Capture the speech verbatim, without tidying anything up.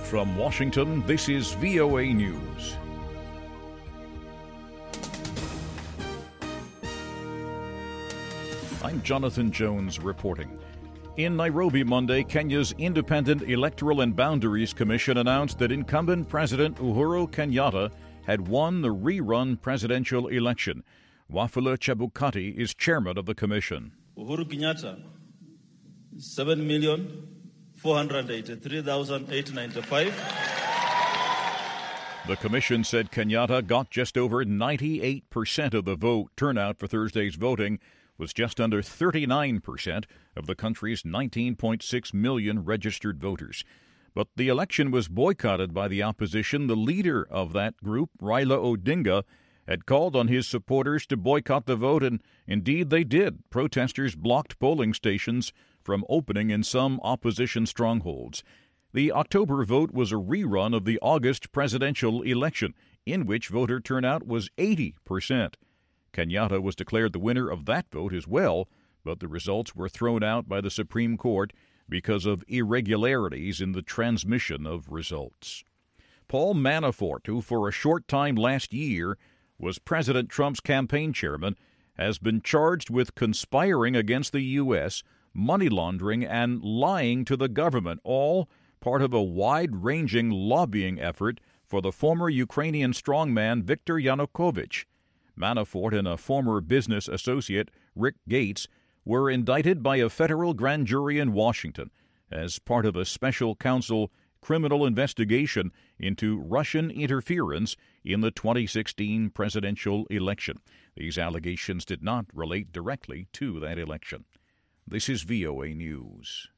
From Washington, this is V O A News. I'm Jonathan Jones reporting. In Nairobi Monday, Kenya's Independent Electoral and Boundaries Commission announced that incumbent President Uhuru Kenyatta had won the rerun presidential election. Wafula Chebukati is chairman of the commission. Uhuru Kenyatta, seven million four hundred eighty-three thousand eight hundred ninety-five. The commission said Kenyatta got just over ninety-eight percent of the vote. Turnout for Thursday's voting was just under thirty-nine percent of the country's nineteen point six million registered voters. But the election was boycotted by the opposition. The leader of that group, Raila Odinga, had called on his supporters to boycott the vote, and indeed they did. Protesters blocked polling stations from opening in some opposition strongholds. The October vote was a rerun of the August presidential election, in which voter turnout was eighty percent. Kenyatta was declared the winner of that vote as well, but the results were thrown out by the Supreme Court because of irregularities in the transmission of results. Paul Manafort, who for a short time last year was President Trump's campaign chairman, has been charged with conspiring against the U S, money laundering, and lying to the government, all part of a wide-ranging lobbying effort for the former Ukrainian strongman Viktor Yanukovych. Manafort and a former business associate, Rick Gates, were indicted by a federal grand jury in Washington as part of a special counsel criminal investigation into Russian interference in the twenty sixteen presidential election. These allegations did not relate directly to that election. This is V O A News.